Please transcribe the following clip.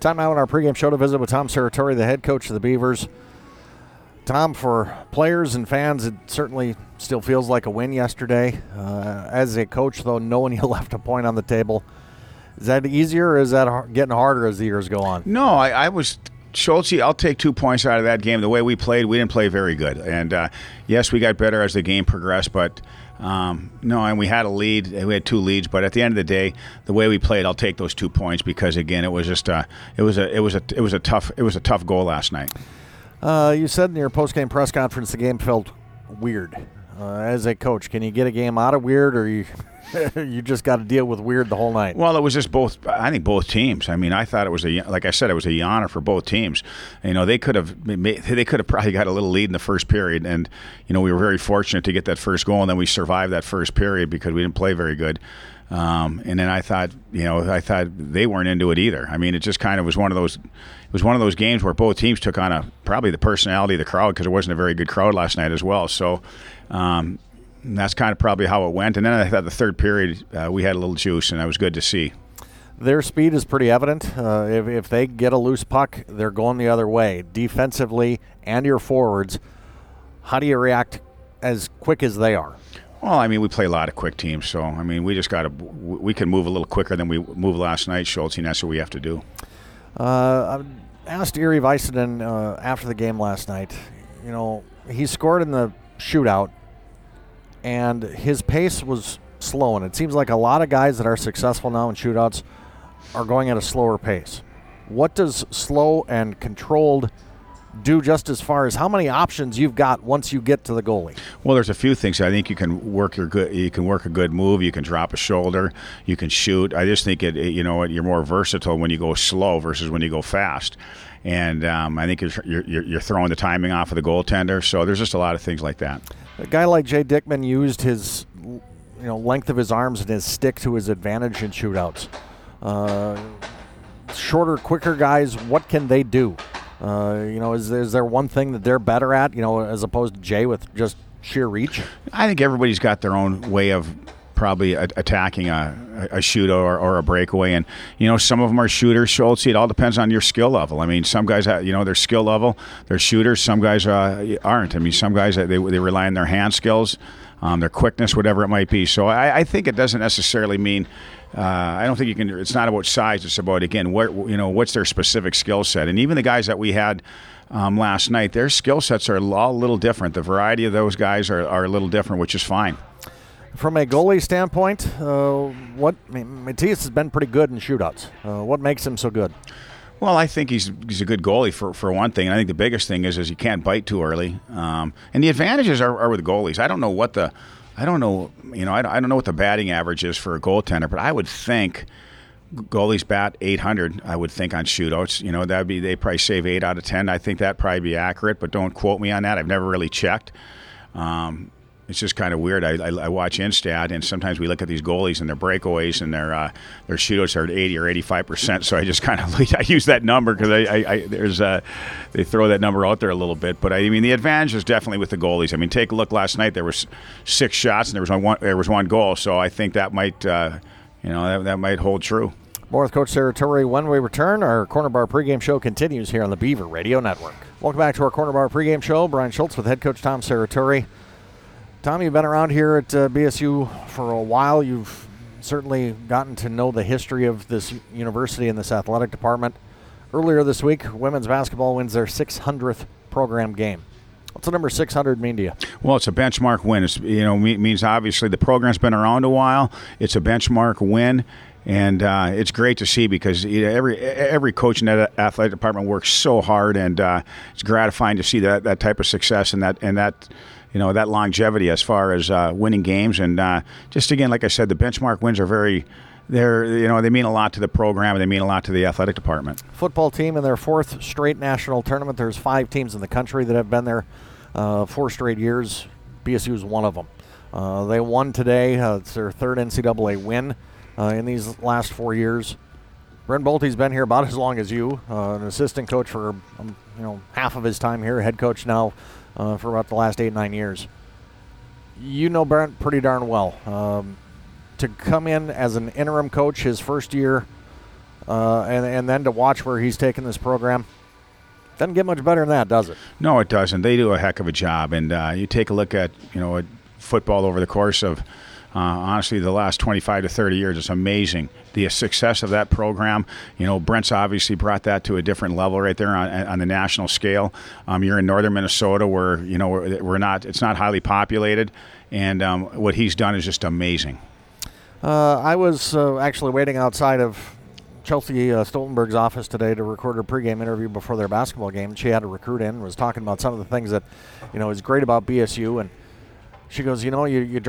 Time now in our pregame show to visit with Tom Serratore, the head coach of the Beavers. Tom, for players and fans, it certainly still feels like a win yesterday. As a coach, though, knowing you left a point on the table, is that easier or is that getting harder as the years go on? No, I was Schultz. I'll take 2 points out of that game. The way we played, we didn't play very good. And, yes, we got better as the game progressed, but no, and we had a lead. We had 2 leads, but at the end of the day, the way we played, I'll take those 2 points because again, it was just it was a tough goal last night. You said in your post-game press conference the game felt weird. As a coach, can you get a game out of weird, or you just got to deal with weird the whole night? Well, it was just both. I think both teams. I mean, I thought it was like I said, it was a yawner for both teams. You know, they could have probably got a little lead in the first period, and you know, we were very fortunate to get that first goal, and then we survived that first period because we didn't play very good. And then I thought they weren't into it either. I mean, it just kind of was one of those. It was one of those games where both teams took on probably the personality of the crowd because it wasn't a very good crowd last night as well. So. That's kind of probably how it went. And then I thought the third period we had a little juice, and that was good to see. Their speed is pretty evident. If they get a loose puck, they're going the other way. Defensively and your forwards, how do you react as quick as they are? Well, I mean, we play a lot of quick teams. So, I mean, we just got to – we can move a little quicker than we moved last night, Schultz, and that's what we have to do. I asked Erie Weissenden after the game last night. You know, he scored in the shootout, and his pace was slow, and it seems like a lot of guys that are successful now in shootouts are going at a slower pace. What does slow and controlled do just as far as how many options you've got once you get to the goalie? Well, there's a few things. I think you can work a good move. You can drop a shoulder. You can shoot. I just think you're more versatile when you go slow versus when you go fast. And I think you're throwing the timing off of the goaltender. So there's just a lot of things like that. A guy like Jay Dickman used his length of his arms and his stick to his advantage in shootouts. Shorter, quicker guys, what can they do? Is there one thing that they're better at, as opposed to Jay with just sheer reach? I think everybody's got their own way of probably attacking a shoot or a breakaway. And, some of them are shooters, Schultz. It all depends on your skill level. I mean, some guys, their skill level, they're shooters. Some guys aren't. I mean, some guys, they rely on their hand skills, their quickness, whatever it might be. So I think it doesn't necessarily mean I don't think you can. It's not about size. It's about, again, what's their specific skill set. And even the guys that we had last night, their skill sets are all a little different. The variety of those guys are a little different, which is fine. From a goalie standpoint, Matthias has been pretty good in shootouts. What makes him so good? Well, I think he's a good goalie for one thing. And I think the biggest thing is you can't bite too early. And the advantages are with goalies. I don't know what the batting average is for a goaltender, but I would think goalies bat 800. I would think on shootouts. They probably save 8 out of 10. I think that'd probably be accurate, but don't quote me on that. I've never really checked. It's just kind of weird. I watch Instat, and sometimes we look at these goalies and their breakaways and their shootouts are at 80 or 85%. So I just kind of I use that number because they throw that number out there a little bit. But I mean, the advantage is definitely with the goalies. I mean, take a look last night. There was 6 shots and there was one goal. So I think that might that might hold true. More with Coach Serratore when we return. Our Corner Bar pregame show continues here on the Beaver Radio Network. Welcome back to our Corner Bar pregame show. Brian Schultz with head coach Tom Serratore. Tom, you've been around here at BSU for a while. You've certainly gotten to know the history of this university and this athletic department. Earlier this week, women's basketball wins their 600th program game. What's the number 600 mean to you? Well, it's a benchmark win. It's, means obviously the program's been around a while. It's a benchmark win. And it's great to see because every coach in that athletic department works so hard, and it's gratifying to see that type of success and that longevity as far as winning games. And just again, like I said, the benchmark wins are they mean a lot to the program and they mean a lot to the athletic department. Football team in their 4th straight national tournament. There's 5 teams in the country that have been there 4 straight years. BSU is one of them. They won today. It's their 3rd NCAA win in these last 4 years. Brent Bolte's been here about as long as you, an assistant coach for half of his time here, head coach now for about the last 8-9 years. You know Brent pretty darn well. To come in as an interim coach his first year, and then to watch where he's taken this program. Doesn't get much better than that, does it? No, it doesn't. They do a heck of a job. And you take a look at, at football over the course of, honestly, the last 25 to 30 years. It's amazing the success of that program. Brent's obviously brought that to a different level right there on the national scale. You're in northern Minnesota where, it's not highly populated. And what he's done is just amazing. I was actually waiting outside of Chelsea Stoltenberg's office today to record her pregame interview before their basketball game. She had a recruit in and was talking about some of the things that, is great about BSU. And she goes, you